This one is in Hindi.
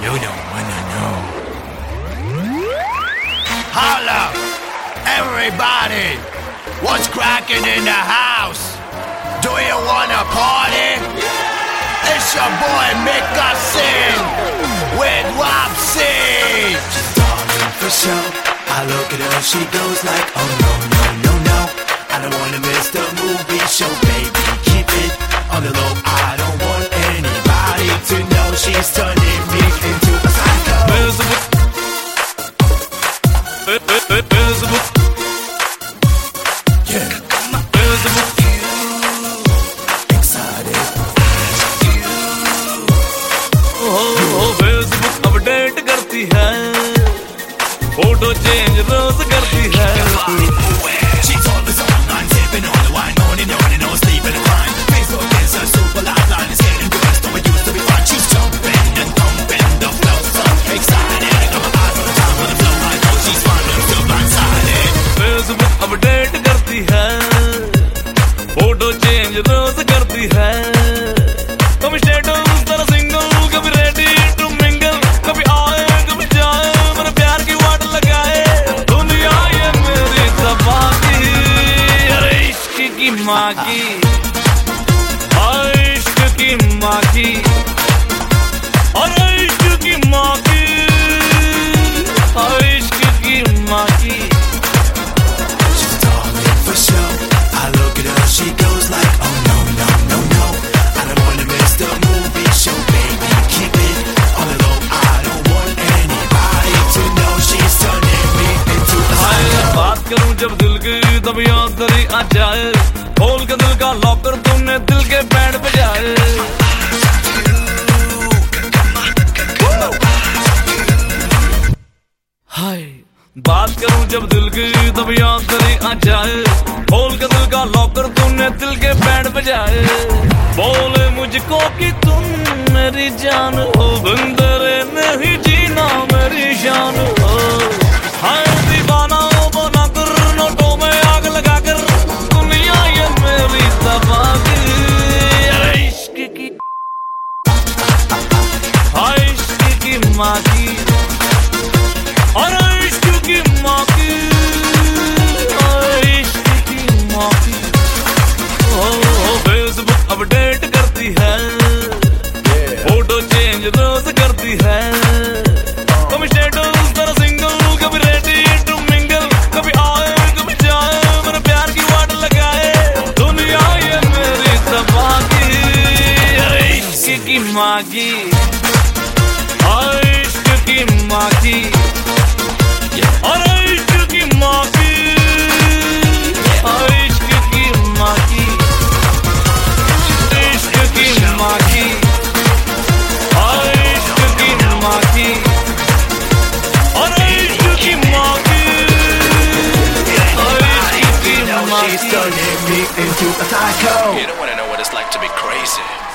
You don't wanna know. Holla! Everybody! What's cracking in the house? Do you wanna party? It's your boy Mika Singh with Wapsie. She's darling for sure. I look at her, she goes like, oh no, no, no, no. I don't wanna miss the movie show, baby. Keep it on the low. I don't want anybody to know she's turning me into a psycho. Yeah. Excited. Facebook update करती है, फोटो चेंज रोज करती है. She's always online, sipping on the wine, morning, no sleep and crime. Facebook is a super lifeline, it's getting worse than it used to be fun. She's jumping and thumping the flow, so excited. Got my eyes on the time on the flow, I know she's fun, I'm still blindsided. Facebook update करती है, फोटो चेंज रोज करती है. कभी स्टेटस तेरा सिंगल, कभी रेडी टू मिंगल, कभी आए कभी जाए, मेरे प्यार की वाट लगाए. दुनिया ये मेरी तबाह की, अरे इश्क की माँ की, इश्क की माँ की, अरे इश्क की माँ की, इश्क की माँ की. She's darling for sure. I look at her, she goes like, oh no, no, no, no. I don't wanna miss the movie show, baby. Keep it on the low. I don't want anybody to know she's turning me into a psycho. बात करूं जब दिल की तब याद तेरी आ जाए, खोल के दिल का लॉकर तुमने दिल के बैंड बजाए. हाय बात करूं जब दिल की तब याद तेरी आ जाए, खोल के दिल का लॉकर तुमने दिल के बैंड बजाए. बोले मुझको कि तुम मेरी जान हो, बिन तेरे नहीं जीना मेरी शान हो. हाय दीवाना बना कर नोटों में आग लगा कर, दुनिया ये मेरी तबाह की, इश्क की, इश्क की माँ की, और इश्क की माँ की, इश्क की माँ की. फेसबुक अपडेट करती है, फोटो चेंज रोज करती है. कभी स्टेटस तेरा सिंगल, कभी रेडी टू मिंगल, कभी आए कभी जाए, मेरे प्यार की वाट लगाए. दुनिया ये मेरी तबाह की, इश्क की माँ की, इश्क की माँ की, और इश्क की माँ की, इश्क की माँ की, इश्क की माँ की, इश्क की माँ की, और इश्क की माँ की, इश्क की माँ She's की. turning me into a psycho. You don't wanna know what it's like to be crazy.